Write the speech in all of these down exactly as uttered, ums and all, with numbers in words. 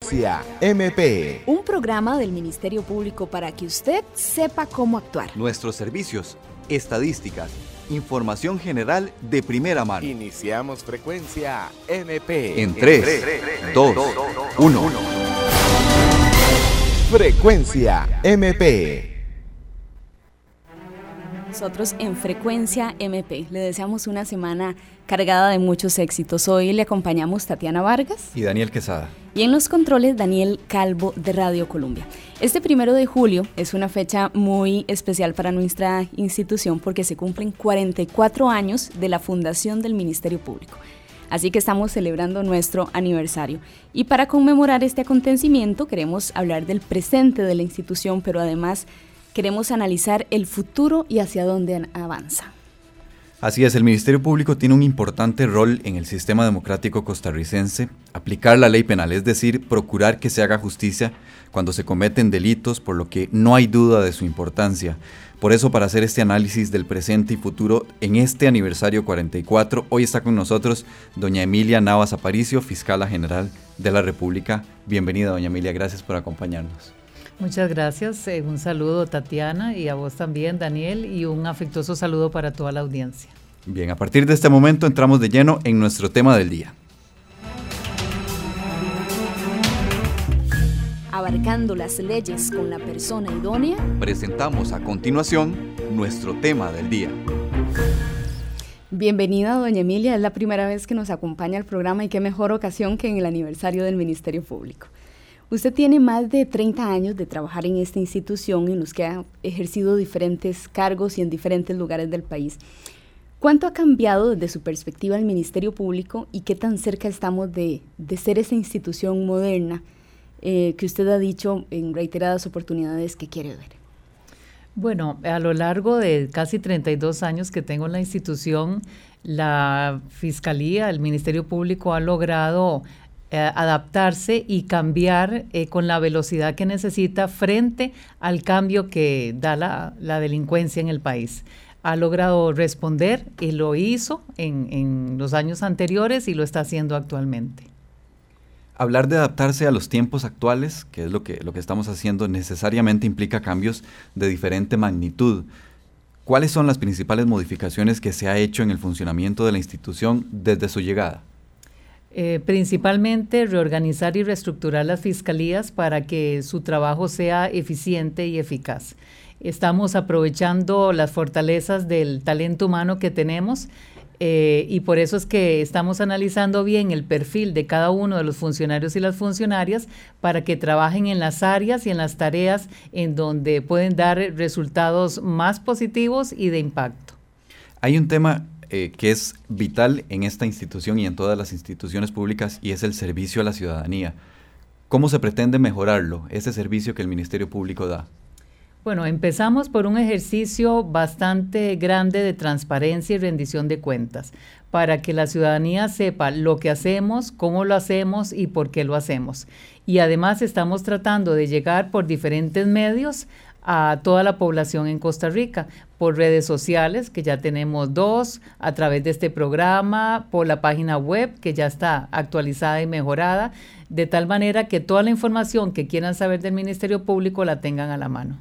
Frecuencia M P. Un programa del Ministerio Público para que usted sepa cómo actuar. Nuestros servicios, estadísticas, información general de primera mano. Iniciamos Frecuencia M P. En tres, dos, uno. Frecuencia M P. Nosotros en Frecuencia M P le deseamos una semana cargada de muchos éxitos. Hoy le acompañamos Tatiana Vargas y Daniel Quesada. Y en los controles Daniel Calvo de Radio Colombia. Este primero de julio es una fecha muy especial para nuestra institución porque se cumplen cuarenta y cuatro años de la fundación del Ministerio Público. Así que estamos celebrando nuestro aniversario. Y para conmemorar este acontecimiento queremos hablar del presente de la institución, pero además queremos analizar el futuro y hacia dónde avanza. Así es, el Ministerio Público tiene un importante rol en el sistema democrático costarricense, aplicar la ley penal, es decir, procurar que se haga justicia cuando se cometen delitos, por lo que no hay duda de su importancia. Por eso, para hacer este análisis del presente y futuro en este aniversario cuarenta y cuatro, hoy está con nosotros doña Emilia Navas Aparicio, Fiscala General de la República. Bienvenida, doña Emilia, gracias por acompañarnos. Muchas gracias, eh, un saludo Tatiana y a vos también Daniel y un afectuoso saludo para toda la audiencia. Bien, a partir de este momento entramos de lleno en nuestro tema del día. Abarcando las leyes con la persona idónea, presentamos a continuación nuestro tema del día. Bienvenida, doña Emilia, es la primera vez que nos acompaña al programa y qué mejor ocasión que en el aniversario del Ministerio Público. Usted tiene más de treinta años de trabajar en esta institución en los que ha ejercido diferentes cargos y en diferentes lugares del país. ¿Cuánto ha cambiado desde su perspectiva el Ministerio Público y qué tan cerca estamos de, de ser esa institución moderna eh, que usted ha dicho en reiteradas oportunidades que quiere ver? Bueno, a lo largo de casi treinta y dos años que tengo en la institución, la Fiscalía, el Ministerio Público ha logrado Eh, adaptarse y cambiar eh, con la velocidad que necesita frente al cambio que da la, la delincuencia en el país. Ha logrado responder y lo hizo en, en los años anteriores y lo está haciendo actualmente. Hablar de adaptarse a los tiempos actuales, que es lo que, lo que estamos haciendo, necesariamente implica cambios de diferente magnitud. ¿Cuáles son las principales modificaciones que se ha hecho en el funcionamiento de la institución desde su llegada? Eh, principalmente reorganizar y reestructurar las fiscalías para que su trabajo sea eficiente y eficaz. Estamos aprovechando las fortalezas del talento humano que tenemos eh, y por eso es que estamos analizando bien el perfil de cada uno de los funcionarios y las funcionarias para que trabajen en las áreas y en las tareas en donde pueden dar resultados más positivos y de impacto. Hay un tema Eh, que es vital en esta institución y en todas las instituciones públicas y es el servicio a la ciudadanía. ¿Cómo se pretende mejorarlo, ese servicio que el Ministerio Público da? Bueno, empezamos por un ejercicio bastante grande de transparencia y rendición de cuentas para que la ciudadanía sepa lo que hacemos, cómo lo hacemos y por qué lo hacemos. Y además estamos tratando de llegar por diferentes medios a toda la población en Costa Rica, por redes sociales, que ya tenemos dos, a través de este programa, por la página web, que ya está actualizada y mejorada, de tal manera que toda la información que quieran saber del Ministerio Público la tengan a la mano.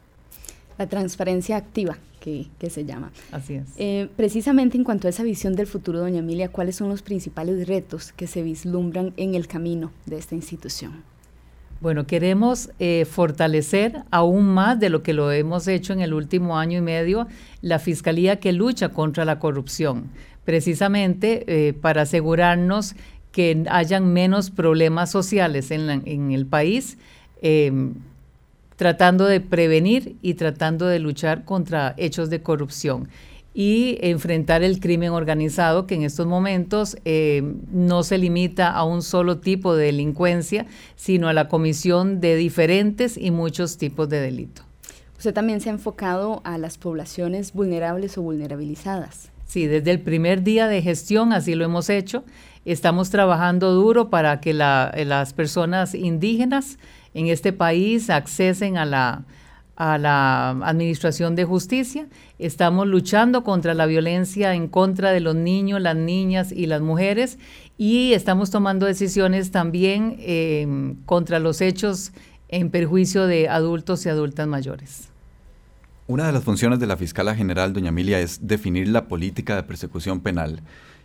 La transparencia activa, que, que se llama. Así es. Eh, precisamente en cuanto a esa visión del futuro, doña Emilia, ¿cuáles son los principales retos que se vislumbran en el camino de esta institución? Bueno, queremos eh, fortalecer aún más de lo que lo hemos hecho en el último año y medio, la Fiscalía que lucha contra la corrupción, precisamente eh, para asegurarnos que hayan menos problemas sociales en, la, en el país, eh, tratando de prevenir y tratando de luchar contra hechos de corrupción y enfrentar el crimen organizado, que en estos momentos eh, no se limita a un solo tipo de delincuencia, sino a la comisión de diferentes y muchos tipos de delito. Usted también se ha enfocado a las poblaciones vulnerables o vulnerabilizadas. Sí, desde el primer día de gestión así lo hemos hecho. Estamos trabajando duro para que la, las personas indígenas en este país accesen a la a la Administración de Justicia. Estamos luchando contra la violencia en contra de los niños, las niñas y las mujeres, y estamos tomando decisiones también eh, contra los hechos en perjuicio de adultos y adultas mayores. Una de las funciones de la Fiscala General, doña Emilia, es definir la política de persecución penal.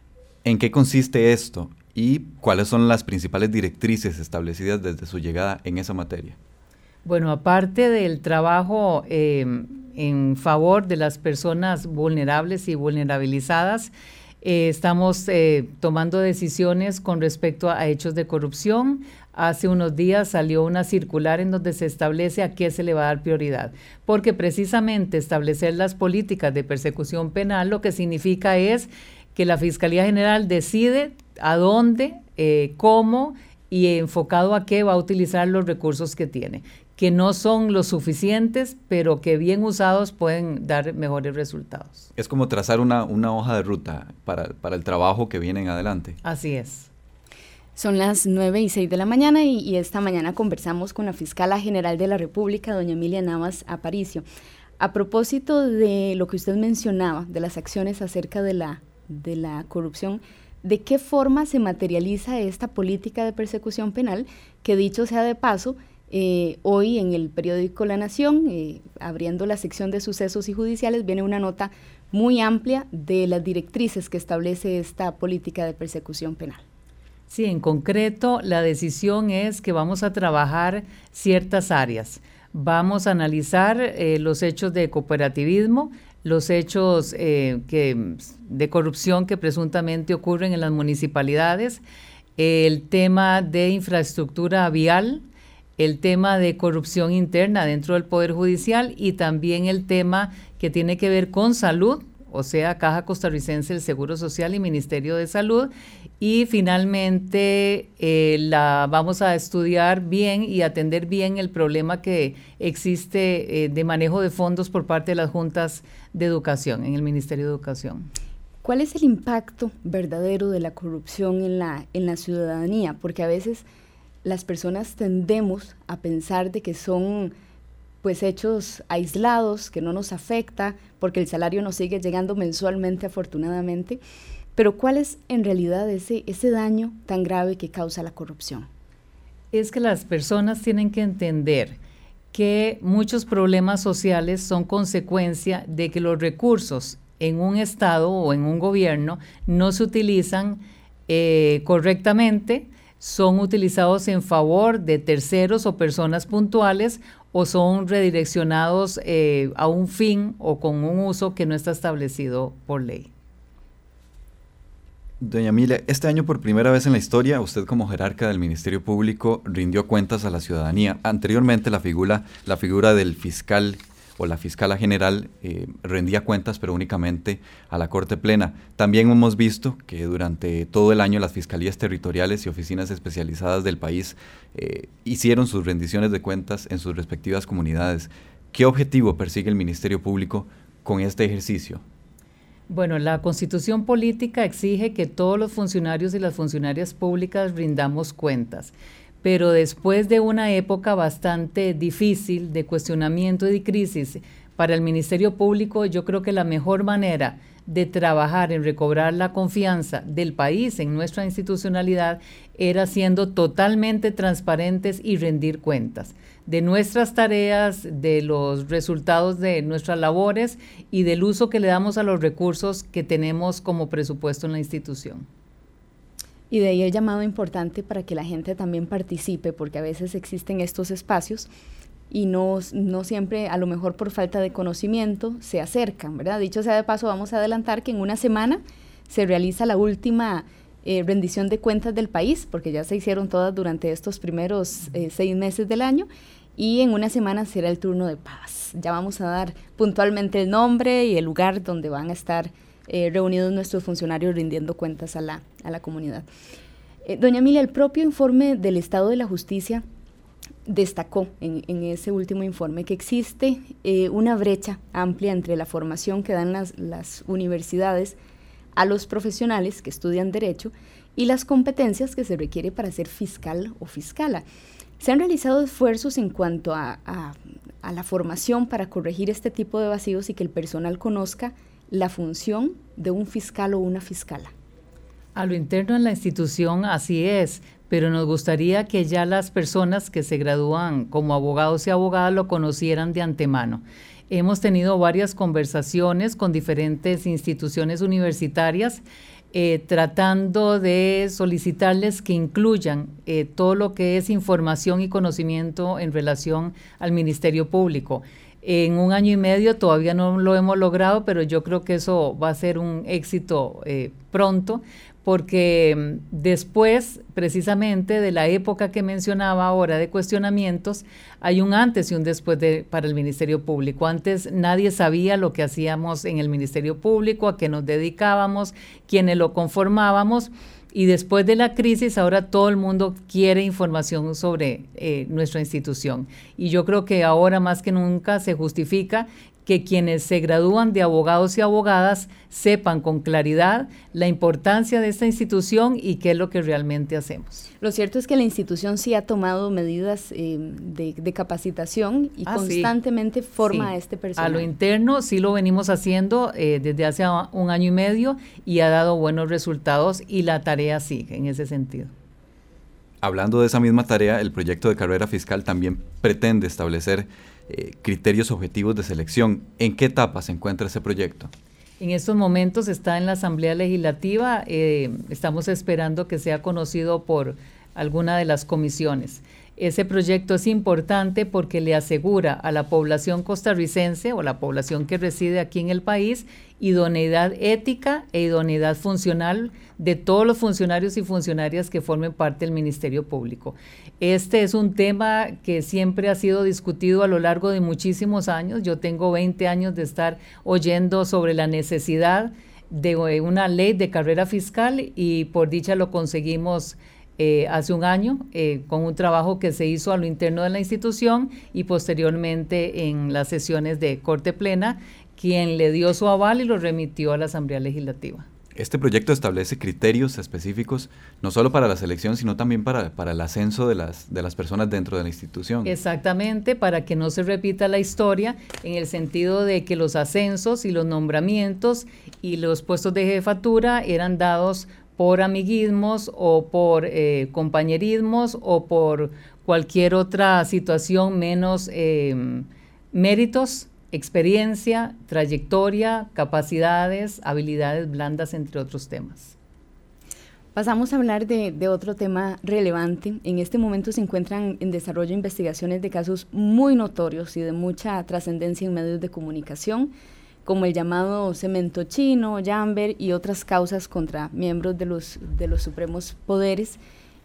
¿En qué consiste esto y cuáles son las principales directrices establecidas desde su llegada en esa materia? Bueno, aparte del trabajo eh, en favor de las personas vulnerables y vulnerabilizadas, eh, estamos eh, tomando decisiones con respecto a hechos de corrupción. Hace unos días salió una circular en donde se establece a qué se le va a dar prioridad, porque precisamente establecer las políticas de persecución penal lo que significa es que la Fiscalía General decide a dónde, eh, cómo y enfocado a qué va a utilizar los recursos que tiene, que no son los suficientes, pero que bien usados pueden dar mejores resultados. Es como trazar una, una hoja de ruta para, para el trabajo que viene en adelante. Así es. Son las nueve y seis de la mañana y, y esta mañana conversamos con la Fiscala General de la República, doña Emilia Navas Aparicio. A propósito de lo que usted mencionaba, de las acciones acerca de la, de la corrupción, ¿de qué forma se materializa esta política de persecución penal? Que dicho sea de paso, eh, hoy en el periódico La Nación, eh, abriendo la sección de sucesos y judiciales, viene una nota muy amplia de las directrices que establece esta política de persecución penal. Sí, en concreto, la decisión es que vamos a trabajar ciertas áreas. Vamos a analizar eh, los hechos de cooperativismo, los hechos eh, que, de corrupción que presuntamente ocurren en las municipalidades, el tema de infraestructura vial, el tema de corrupción interna dentro del Poder Judicial y también el tema que tiene que ver con salud, o sea, Caja Costarricense del Seguro Social y Ministerio de Salud. Y finalmente eh, la vamos a estudiar bien y atender bien el problema que existe eh, de manejo de fondos por parte de las juntas de educación en el Ministerio de Educación. ¿Cuál es el impacto verdadero de la corrupción en la, en la ciudadanía? Porque a veces las personas tendemos a pensar de que son pues hechos aislados, que no nos afecta, porque el salario nos sigue llegando mensualmente afortunadamente. Pero ¿cuál es en realidad ese, ese daño tan grave que causa la corrupción? Es que las personas tienen que entender que muchos problemas sociales son consecuencia de que los recursos en un estado o en un gobierno no se utilizan eh, correctamente, son utilizados en favor de terceros o personas puntuales o son redireccionados eh, a un fin o con un uso que no está establecido por ley. Doña Emilia, este año por primera vez en la historia, usted como jerarca del Ministerio Público rindió cuentas a la ciudadanía. Anteriormente la figura, la figura del fiscal o la fiscala general eh, rendía cuentas, pero únicamente a la Corte Plena. También hemos visto que durante todo el año las fiscalías territoriales y oficinas especializadas del país eh, hicieron sus rendiciones de cuentas en sus respectivas comunidades. ¿Qué objetivo persigue el Ministerio Público con este ejercicio? Bueno, la Constitución Política exige que todos los funcionarios y las funcionarias públicas rindamos cuentas, pero después de una época bastante difícil de cuestionamiento y de crisis para el Ministerio Público, yo creo que la mejor manera de trabajar en recobrar la confianza del país en nuestra institucionalidad era siendo totalmente transparentes y rendir cuentas de nuestras tareas, de los resultados de nuestras labores y del uso que le damos a los recursos que tenemos como presupuesto en la institución. Y de ahí el llamado importante para que la gente también participe, porque a veces existen estos espacios y no, no siempre, a lo mejor por falta de conocimiento, se acercan, ¿verdad? Dicho sea de paso, vamos a adelantar que en una semana se realiza la última eh, rendición de cuentas del país, porque ya se hicieron todas durante estos primeros eh, seis meses del año, y en una semana será el turno de paz. Ya vamos a dar puntualmente el nombre y el lugar donde van a estar eh, reunidos nuestros funcionarios rindiendo cuentas a la, a la comunidad. Eh, doña Emilia, el propio informe del Estado de la Justicia destacó en, en ese último informe que existe eh, una brecha amplia entre la formación que dan las, las universidades a los profesionales que estudian Derecho y las competencias que se requiere para ser fiscal o fiscala. Se han realizado esfuerzos en cuanto a, a a la formación para corregir este tipo de vacíos y que el personal conozca la función de un fiscal o una fiscala? A lo interno de la institución así es, pero nos gustaría que ya las personas que se gradúan como abogados y abogadas lo conocieran de antemano. Hemos tenido varias conversaciones con diferentes instituciones universitarias eh, tratando de solicitarles que incluyan eh, todo lo que es información y conocimiento en relación al Ministerio Público. En un año y medio todavía no lo hemos logrado, pero yo creo que eso va a ser un éxito eh, pronto, porque después, precisamente, de la época que mencionaba ahora de cuestionamientos, hay un antes y un después de, para el Ministerio Público. Antes nadie sabía lo que hacíamos en el Ministerio Público, a qué nos dedicábamos, quiénes lo conformábamos, y después de la crisis ahora todo el mundo quiere información sobre eh, nuestra institución. Y yo creo que ahora más que nunca se justifica que quienes se gradúan de abogados y abogadas sepan con claridad la importancia de esta institución y qué es lo que realmente hacemos. Lo cierto es que la institución sí ha tomado medidas eh, de, de capacitación y ah, constantemente sí. forma sí. a este personal. A lo interno sí lo venimos haciendo eh, desde hace un año y medio y ha dado buenos resultados y la tarea sigue en ese sentido. Hablando de esa misma tarea, el proyecto de carrera fiscal también pretende establecer Eh, criterios objetivos de selección. ¿En qué etapa se encuentra ese proyecto? En estos momentos está en la Asamblea Legislativa, eh, estamos esperando que sea conocido por alguna de las comisiones. Ese proyecto es importante porque le asegura a la población costarricense o la población que reside aquí en el país idoneidad ética e idoneidad funcional de todos los funcionarios y funcionarias que formen parte del Ministerio Público. Este es un tema que siempre ha sido discutido a lo largo de muchísimos años. Yo tengo veinte años de estar oyendo sobre la necesidad de una ley de carrera fiscal y por dicha lo conseguimos Eh, hace un año, eh, con un trabajo que se hizo a lo interno de la institución y posteriormente en las sesiones de Corte Plena, quien le dio su aval y lo remitió a la Asamblea Legislativa. Este proyecto establece criterios específicos, no solo para la selección, sino también para, para el ascenso de las, de las personas dentro de la institución. Exactamente, para que no se repita la historia, en el sentido de que los ascensos y los nombramientos y los puestos de jefatura eran dados por amiguismos o por eh, compañerismos o por cualquier otra situación menos eh, méritos, experiencia, trayectoria, capacidades, habilidades blandas, entre otros temas. Pasamos a hablar de, de otro tema relevante. En este momento se encuentran en desarrollo investigaciones de casos muy notorios y de mucha trascendencia en medios de comunicación, como el llamado cemento chino, Yamber y otras causas contra miembros de los, de los supremos poderes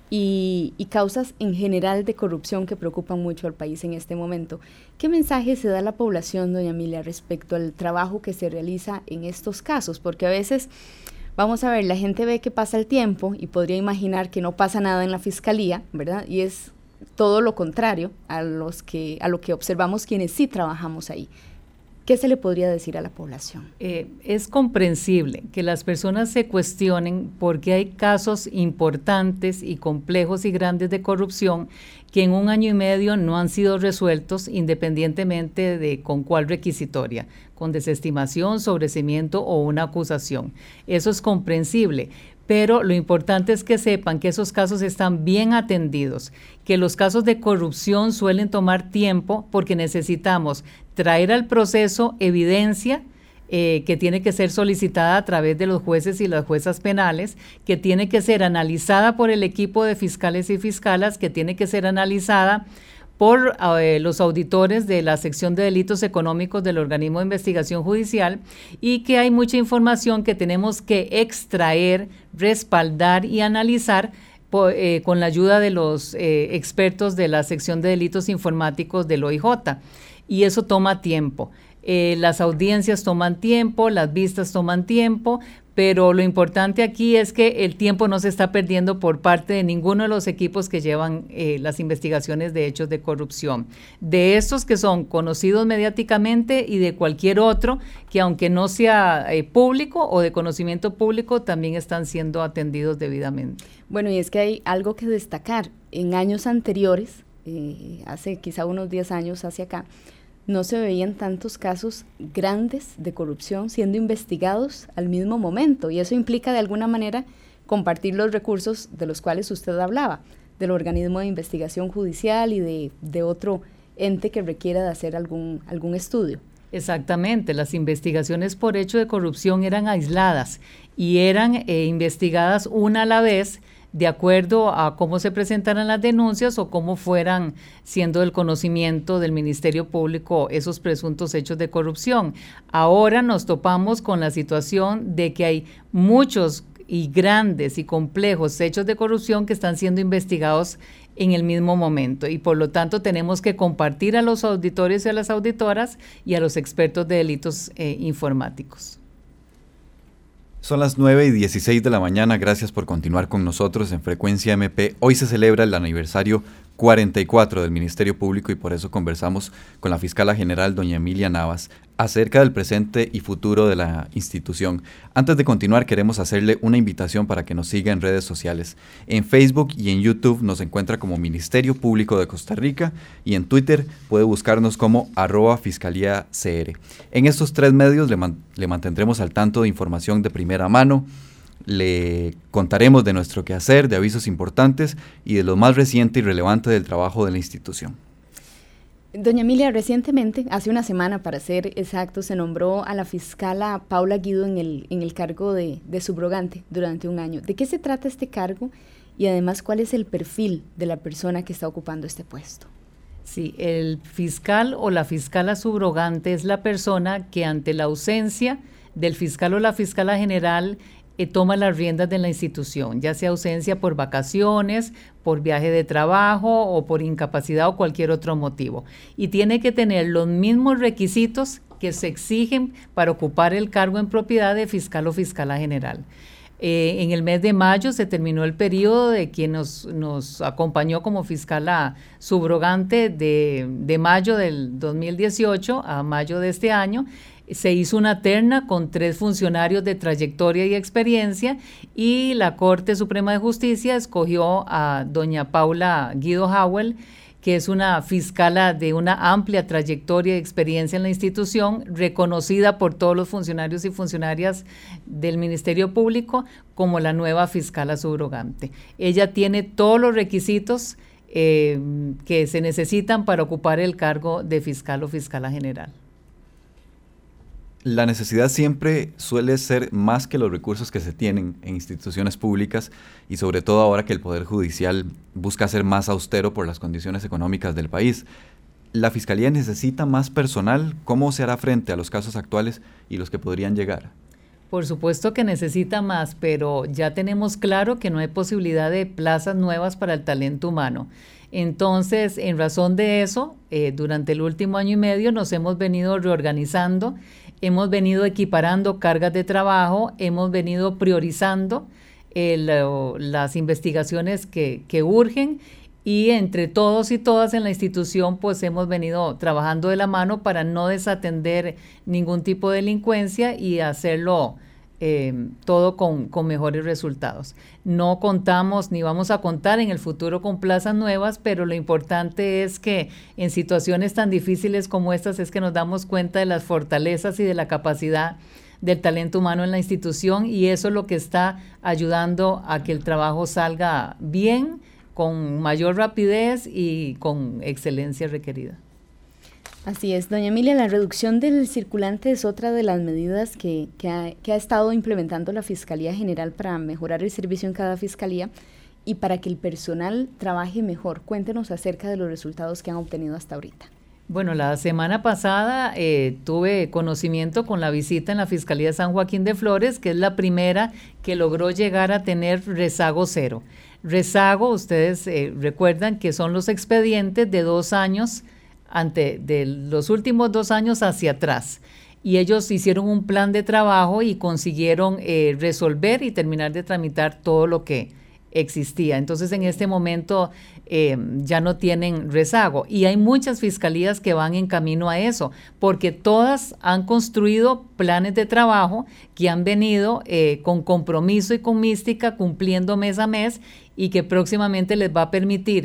y, y causas en general de corrupción que preocupan mucho al país en este momento. ¿Qué mensaje se da a la población, doña Emilia, respecto al trabajo que se realiza en estos casos? Porque a veces, vamos a ver, la gente ve que pasa el tiempo y podría imaginar que no pasa nada en la fiscalía, ¿verdad? Y es todo lo contrario a, los que, a lo que observamos quienes sí trabajamos ahí. ¿Qué se le podría decir a la población? Eh, es comprensible que las personas se cuestionen porque hay casos importantes y complejos y grandes de corrupción que en un año y medio no han sido resueltos independientemente de con cuál requisitoria, con desestimación, sobreseimiento o una acusación. Eso es comprensible. Pero lo importante es que sepan que esos casos están bien atendidos, que los casos de corrupción suelen tomar tiempo porque necesitamos traer al proceso evidencia eh, que tiene que ser solicitada a través de los jueces y las juezas penales, que tiene que ser analizada por el equipo de fiscales y fiscalas, que tiene que ser analizada por eh, los auditores de la sección de delitos económicos del organismo de investigación judicial y que hay mucha información que tenemos que extraer, respaldar y analizar po, eh, con la ayuda de los eh, expertos de la sección de delitos informáticos del O I J, y eso toma tiempo. Eh, las audiencias toman tiempo, las vistas toman tiempo, pero lo importante aquí es que el tiempo no se está perdiendo por parte de ninguno de los equipos que llevan eh, las investigaciones de hechos de corrupción, de estos que son conocidos mediáticamente y de cualquier otro que aunque no sea eh, público o de conocimiento público, también están siendo atendidos debidamente. Bueno, y es que hay algo que destacar. En años anteriores, eh, hace quizá unos diez años hacia acá, no se veían tantos casos grandes de corrupción siendo investigados al mismo momento, y eso implica de alguna manera compartir los recursos de los cuales usted hablaba, del organismo de investigación judicial y de, de otro ente que requiera de hacer algún, algún estudio. Exactamente, las investigaciones por hecho de corrupción eran aisladas y eran eh, investigadas una a la vez de acuerdo a cómo se presentaran las denuncias o cómo fueran siendo del conocimiento del Ministerio Público esos presuntos hechos de corrupción. Ahora nos topamos con la situación de que hay muchos y grandes y complejos hechos de corrupción que están siendo investigados en el mismo momento, y por lo tanto tenemos que compartir a los auditores y a las auditoras y a los expertos de delitos eh, informáticos. Son las nueve y dieciséis de la mañana, gracias por continuar con nosotros en Frecuencia M P. Hoy se celebra el aniversario cuarenta y cuatro del Ministerio Público y por eso conversamos con la Fiscala General, doña Emilia Navas, acerca del presente y futuro de la institución. Antes de continuar, queremos hacerle una invitación para que nos siga en redes sociales. En Facebook y en YouTube nos encuentra como Ministerio Público de Costa Rica y en Twitter puede buscarnos como arroba Fiscalía C R. En estos tres medios le, man- le mantendremos al tanto de información de primera mano, le contaremos de nuestro quehacer, de avisos importantes y de lo más reciente y relevante del trabajo de la institución. Doña Emilia, recientemente, hace una semana para ser exacto, se nombró a la fiscala Paula Guido en el, en el cargo de, de subrogante durante un año. ¿De qué se trata este cargo y además cuál es el perfil de la persona que está ocupando este puesto? Sí, el fiscal o la fiscala subrogante es la persona que ante la ausencia del fiscal o la fiscala general Eh, toma las riendas de la institución, ya sea ausencia por vacaciones, por viaje de trabajo o por incapacidad o cualquier otro motivo. Y tiene que tener los mismos requisitos que se exigen para ocupar el cargo en propiedad de fiscal o fiscala general. Eh, en el mes de mayo se terminó el periodo de quien nos, nos acompañó como fiscala subrogante de, de mayo del dos mil dieciocho a mayo de este año. Se hizo una terna con tres funcionarios de trayectoria y experiencia y la Corte Suprema de Justicia escogió a doña Paula Guido Howell, que es una fiscala de una amplia trayectoria y experiencia en la institución, reconocida por todos los funcionarios y funcionarias del Ministerio Público como la nueva fiscala subrogante. Ella tiene todos los requisitos eh, que se necesitan para ocupar el cargo de fiscal o fiscala general. La necesidad siempre suele ser más que los recursos que se tienen en instituciones públicas y sobre todo ahora que el Poder Judicial busca ser más austero por las condiciones económicas del país. ¿La Fiscalía necesita más personal? ¿Cómo se hará frente a los casos actuales y los que podrían llegar? Por supuesto que necesita más, pero ya tenemos claro que no hay posibilidad de plazas nuevas para el talento humano. Entonces, en razón de eso, eh, durante el último año y medio nos hemos venido reorganizando, hemos venido equiparando cargas de trabajo, hemos venido priorizando el, las investigaciones que, que urgen y entre todos y todas en la institución pues hemos venido trabajando de la mano para no desatender ningún tipo de delincuencia y hacerlo eh, todo con, con mejores resultados. No contamos ni vamos a contar en el futuro con plazas nuevas, pero lo importante es que en situaciones tan difíciles como estas es que nos damos cuenta de las fortalezas y de la capacidad del talento humano en la institución y eso es lo que está ayudando a que el trabajo salga bien, con mayor rapidez y con excelencia requerida. Así es, doña Emilia, la reducción del circulante es otra de las medidas que, que, ha, que ha estado implementando la Fiscalía General para mejorar el servicio en cada fiscalía y para que el personal trabaje mejor. Cuéntenos acerca de los resultados que han obtenido hasta ahorita. Bueno, la semana pasada eh, tuve conocimiento con la visita en la Fiscalía de San Joaquín de Flores, que es la primera que logró llegar a tener rezago cero. Rezago, ustedes eh, recuerdan que son los expedientes de dos años ante de los últimos dos años hacia atrás y ellos hicieron un plan de trabajo y consiguieron eh, resolver y terminar de tramitar todo lo que existía. Entonces en este momento eh, ya no tienen rezago y hay muchas fiscalías que van en camino a eso porque todas han construido planes de trabajo que han venido eh, con compromiso y con mística cumpliendo mes a mes y que próximamente les va a permitir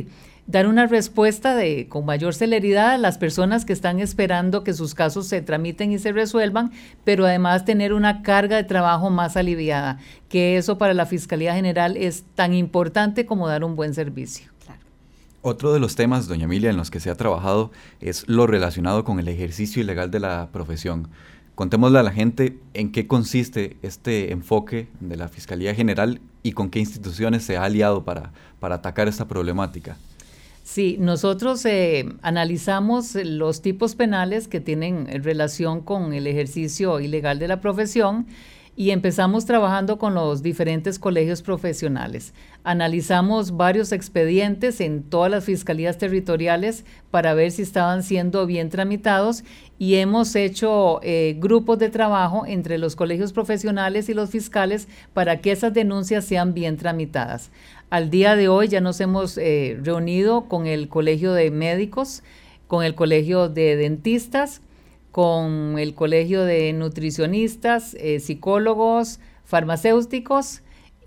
dar una respuesta de, con mayor celeridad a las personas que están esperando que sus casos se tramiten y se resuelvan, pero además tener una carga de trabajo más aliviada, que eso para la Fiscalía General es tan importante como dar un buen servicio. Claro. Otro de los temas, doña Emilia, en los que se ha trabajado es lo relacionado con el ejercicio ilegal de la profesión. Contémosle a la gente en qué consiste este enfoque de la Fiscalía General y con qué instituciones se ha aliado para, para atacar esta problemática. Sí, nosotros eh, analizamos los tipos penales que tienen relación con el ejercicio ilegal de la profesión y empezamos trabajando con los diferentes colegios profesionales. Analizamos varios expedientes en todas las fiscalías territoriales para ver si estaban siendo bien tramitados y hemos hecho eh, grupos de trabajo entre los colegios profesionales y los fiscales para que esas denuncias sean bien tramitadas. Al día de hoy ya nos hemos eh, reunido con el Colegio de Médicos, con el Colegio de Dentistas, con el Colegio de Nutricionistas, eh, psicólogos, farmacéuticos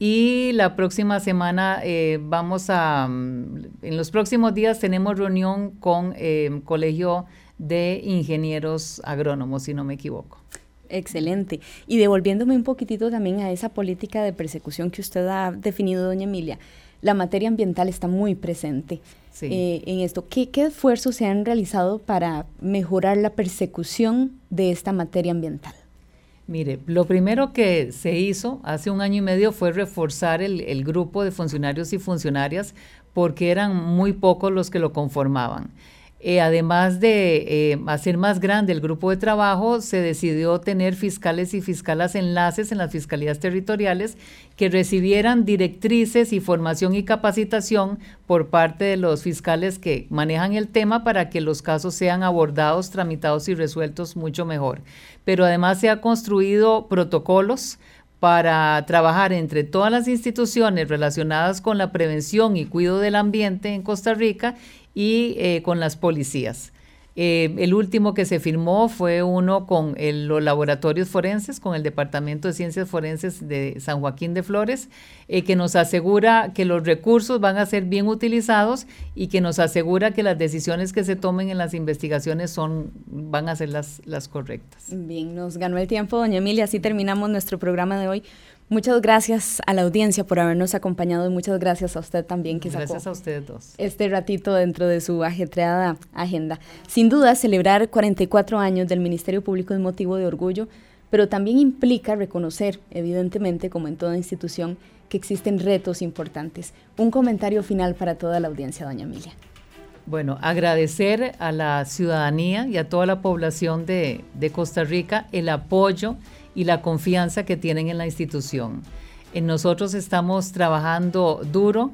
y la próxima semana eh, vamos a, en los próximos días tenemos reunión con el eh, Colegio de Ingenieros Agrónomos, si no me equivoco. Excelente. Y devolviéndome un poquitito también a esa política de persecución que usted ha definido, doña Emilia, la materia ambiental está muy presente sí. eh, en esto. ¿Qué, ¿Qué esfuerzos se han realizado para mejorar la persecución de esta materia ambiental? Mire, lo primero que se hizo hace un año y medio fue reforzar el, el grupo de funcionarios y funcionarias porque eran muy pocos los que lo conformaban. Eh, además de eh, hacer más grande el grupo de trabajo, se decidió tener fiscales y fiscalas enlaces en las fiscalías territoriales que recibieran directrices y formación y capacitación por parte de los fiscales que manejan el tema para que los casos sean abordados, tramitados y resueltos mucho mejor. Pero además se ha construido protocolos para trabajar entre todas las instituciones relacionadas con la prevención y cuidado del ambiente en Costa Rica y eh, con las policías. Eh, el último que se firmó fue uno con el, los laboratorios forenses, con el Departamento de Ciencias Forenses de San Joaquín de Flores, eh, que nos asegura que los recursos van a ser bien utilizados y que nos asegura que las decisiones que se tomen en las investigaciones son, van a ser las, las correctas. Bien, nos ganó el tiempo, doña Emilia, así terminamos nuestro programa de hoy. Muchas gracias a la audiencia por habernos acompañado y muchas gracias a usted también que sacó gracias a ustedes dos. este ratito dentro de su ajetreada agenda. Sin duda, celebrar cuarenta y cuatro años del Ministerio Público es motivo de orgullo, pero también implica reconocer, evidentemente, como en toda institución, que existen retos importantes. Un comentario final para toda la audiencia, doña Emilia. Bueno, agradecer a la ciudadanía y a toda la población de, de Costa Rica el apoyo y la confianza que tienen en la institución. En nosotros estamos trabajando duro,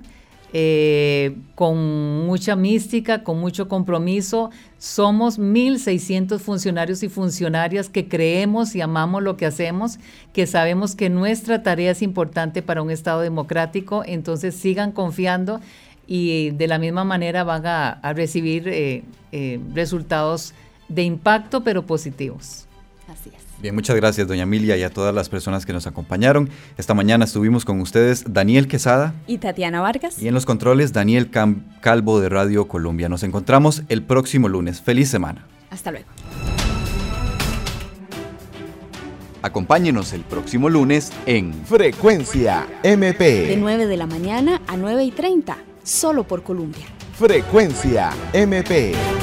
eh, con mucha mística, con mucho compromiso. Somos mil seiscientos funcionarios y funcionarias que creemos y amamos lo que hacemos, que sabemos que nuestra tarea es importante para un Estado democrático, entonces sigan confiando y de la misma manera van a, a recibir eh, eh, resultados de impacto, pero positivos. Así es. Bien, muchas gracias, doña Emilia, y a todas las personas que nos acompañaron. Esta mañana estuvimos con ustedes Daniel Quesada y Tatiana Vargas. Y en los controles, Daniel Cam- Calvo de Radio Colombia. Nos encontramos el próximo lunes. Feliz semana. Hasta luego. Acompáñenos el próximo lunes en Frecuencia M P. De nueve de la mañana a nueve y treinta, solo por Colombia. Frecuencia M P.